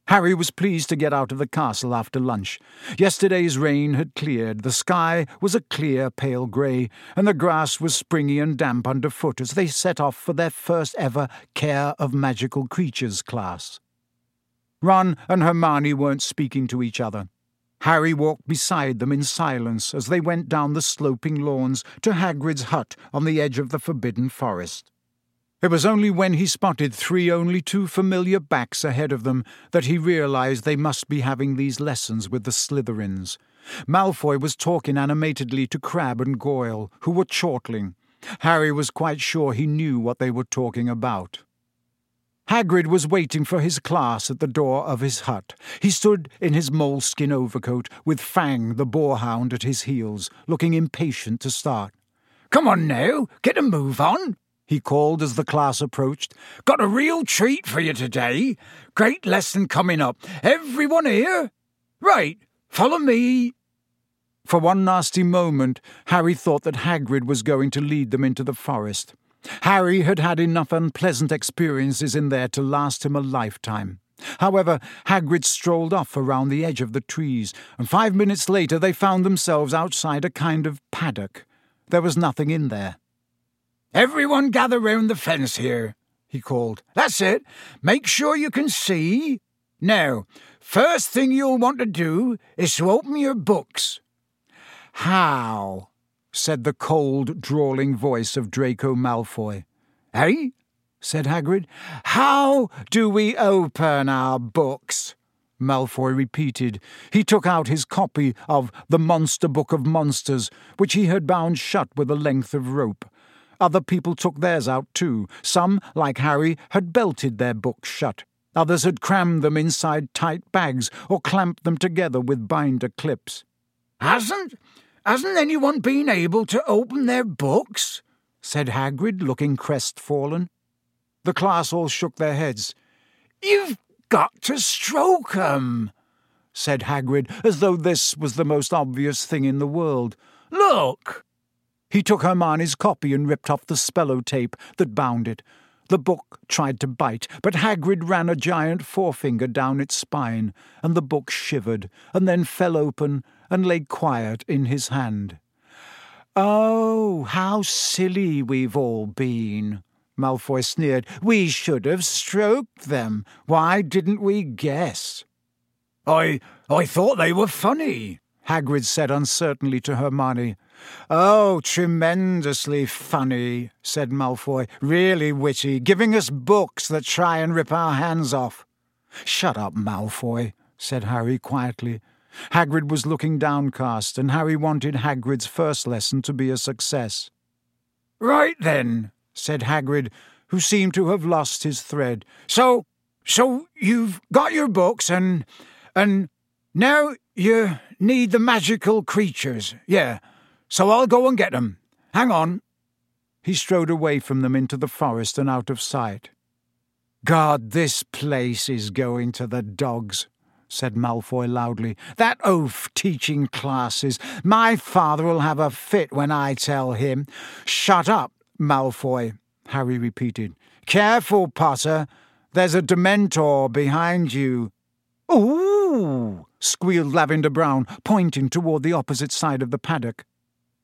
Harry was pleased to get out of the castle after lunch. Yesterday's rain had cleared, the sky was a clear pale grey, and the grass was springy and damp underfoot as they set off for their first ever Care of Magical Creatures class. Ron and Hermione weren't speaking to each other. Harry walked beside them in silence as they went down the sloping lawns to Hagrid's hut on the edge of the Forbidden Forest. It was only when he spotted only two familiar backs ahead of them that he realized they must be having these lessons with the Slytherins. Malfoy was talking animatedly to Crabbe and Goyle, who were chortling. Harry was quite sure he knew what they were talking about. Hagrid was waiting for his class at the door of his hut. He stood in his moleskin overcoat, with Fang the boarhound at his heels, looking impatient to start. "Come on now, get a move on," he called as the class approached. "Got a real treat for you today. Great lesson coming up. Everyone here? Right, follow me." For one nasty moment, Harry thought that Hagrid was going to lead them into the forest. Harry had had enough unpleasant experiences in there to last him a lifetime. However, Hagrid strolled off around the edge of the trees, and 5 minutes later they found themselves outside a kind of paddock. There was nothing in there. "Everyone gather round the fence here," he called. "That's it. Make sure you can see. Now, first thing you'll want to do is to open your books." "How?" said the cold, drawling voice of Draco Malfoy. "Eh?" said Hagrid. "How do we open our books?" Malfoy repeated. He took out his copy of The Monster Book of Monsters, which he had bound shut with a length of rope. Other people took theirs out too. Some, like Harry, had belted their books shut. Others had crammed them inside tight bags or clamped them together with binder clips. Hasn't anyone been able to open their books?" said Hagrid, looking crestfallen. The class all shook their heads. "You've got to stroke 'em," said Hagrid, as though this was the most obvious thing in the world. "Look!" He took Hermione's copy and ripped off the spello tape that bound it. The book tried to bite, but Hagrid ran a giant forefinger down its spine, and the book shivered, and then fell open and lay quiet in his hand. "Oh, how silly we've all been," Malfoy sneered. "We should have stroked them. Why didn't we guess?" I thought they were funny," Hagrid said uncertainly to Hermione. "Oh, tremendously funny," said Malfoy. "Really witty, giving us books that try and rip our hands off." "Shut up, Malfoy," said Harry quietly. Hagrid was looking downcast, and Harry wanted Hagrid's first lesson to be a success. "Right then," said Hagrid, who seemed to have lost his thread. So you've got your books, and now you need the magical creatures. Yeah, so I'll go and get them. Hang on." He strode away from them into the forest and out of sight. "God, this place is going to the dogs," said Malfoy loudly. "That oaf teaching classes. My father will have a fit when I tell him." "Shut up, Malfoy," Harry repeated. "Careful, Potter. There's a Dementor behind you." "Ooh!" squealed Lavender Brown, pointing toward the opposite side of the paddock.